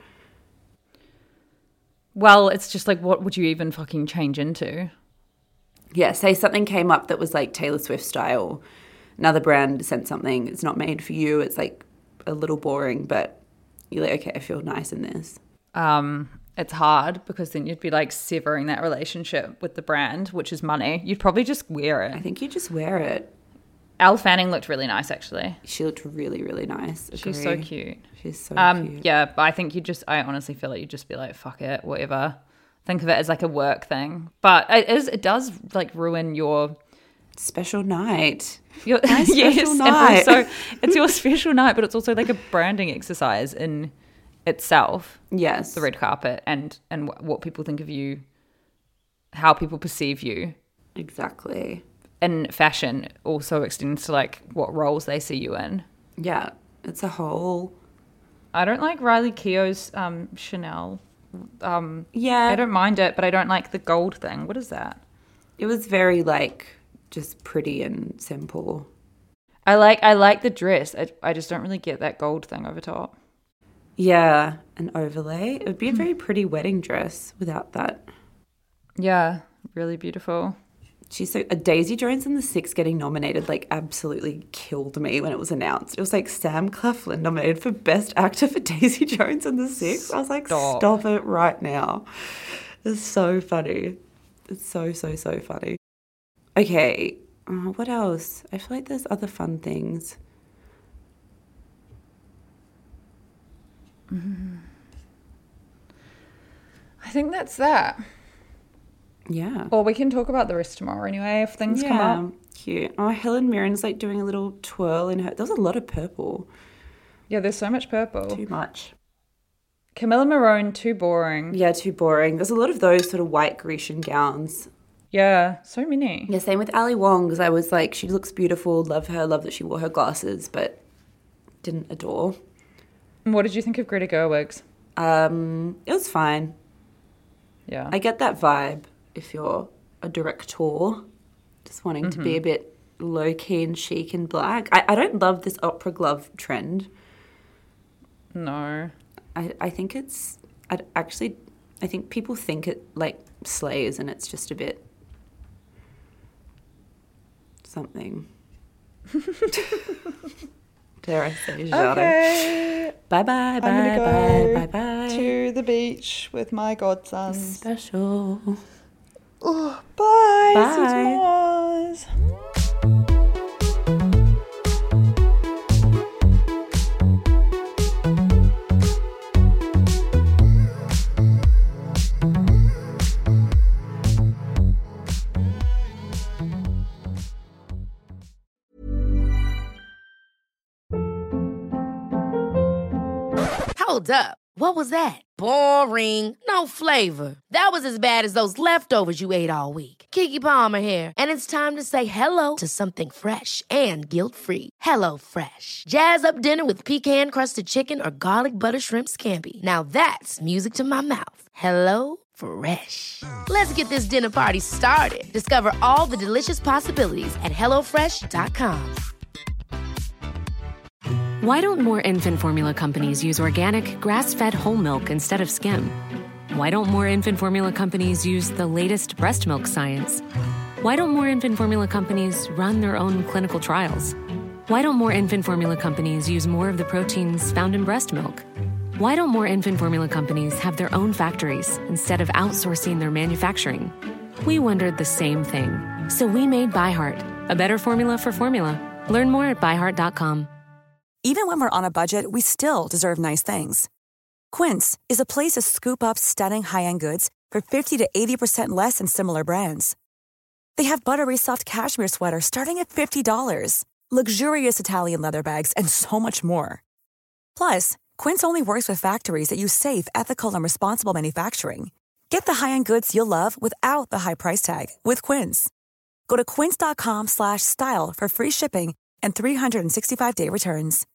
Well, it's just like, what would you even fucking change into? Yeah, say something came up that was like Taylor Swift style. Another brand sent something, it's not made for you. It's like a little boring, but you're like, okay, I feel nice in this. Um, it's hard because then you'd be like severing that relationship with the brand, which is money. You'd probably just wear it. I think you just wear it. Elle Fanning looked really nice, actually. She looked really, really nice. Agree. She's so cute. She's so um, cute. Yeah, but I think you just, I honestly feel like you just be like, fuck it, whatever. Think of it as like a work thing. But it is, it does like ruin your special night. Your, My special yes, night. And also it's your special night, but it's also like a branding exercise in itself. Yes. The red carpet and, and what people think of you, how people perceive you. Exactly. And fashion also extends to like what roles they see you in. Yeah, it's a whole. I don't like Riley Keough's um, Chanel. Um, yeah, I don't mind it, but I don't like the gold thing. What is that? It was very like just pretty and simple. I like I like the dress. I, I just don't really get that gold thing over top. Yeah, an overlay. It would be a very pretty wedding dress without that. Yeah, really beautiful. She's so, a Daisy Jones and the Six getting nominated like absolutely killed me when it was announced. It was like Sam Claflin nominated for Best Actor for Daisy Jones and the Six. I was like, Stop, stop it right now. It's so funny. It's so, so, so funny. Okay, uh, what else? I feel like there's other fun things. Mm-hmm. I think that's that. Yeah. Well, we can talk about the rest tomorrow anyway if things yeah, come up. Cute. Oh, Helen Mirren's like doing a little twirl in her. There's a lot of purple. Yeah, there's so much purple. Too much. Camilla Morone, too boring. Yeah, too boring. There's a lot of those sort of white Grecian gowns. Yeah, so many. Yeah, same with Ali Wong, because I was like, she looks beautiful, love her, love that she wore her glasses, but didn't adore. And what did you think of Greta Gerwig's? Um, it was fine. Yeah. I get that vibe if you're a director, just wanting mm-hmm. to be a bit low-key and chic and black. I, I don't love this opera glove trend. No. I, I think it's, I actually, I think people think it like slays and it's just a bit something. Dare I say, Jada. Okay. Bye-bye, bye, bye, bye, bye. To the beach with my godsons. Special. Oh, bye. Bye. See Hold up. What was that? Boring. No flavor. That was as bad as those leftovers you ate all week. Keke Palmer here, and it's time to say hello to something fresh and guilt-free. Hello Fresh. Jazz up dinner with pecan-crusted chicken or garlic butter shrimp scampi. Now that's music to my mouth. Hello Fresh. Let's get this dinner party started. Discover all the delicious possibilities at hello fresh dot com. Why don't more infant formula companies use organic, grass-fed whole milk instead of skim? Why don't more infant formula companies use the latest breast milk science? Why don't more infant formula companies run their own clinical trials? Why don't more infant formula companies use more of the proteins found in breast milk? Why don't more infant formula companies have their own factories instead of outsourcing their manufacturing? We wondered the same thing. So we made ByHeart, a better formula for formula. Learn more at by heart dot com. Even when we're on a budget, we still deserve nice things. Quince is a place to scoop up stunning high-end goods for fifty to eighty percent less than similar brands. They have buttery soft cashmere sweaters starting at fifty dollars, luxurious Italian leather bags, and so much more. Plus, Quince only works with factories that use safe, ethical, and responsible manufacturing. Get the high-end goods you'll love without the high price tag with Quince. Go to quince dot com slash style for free shipping and three sixty-five day returns.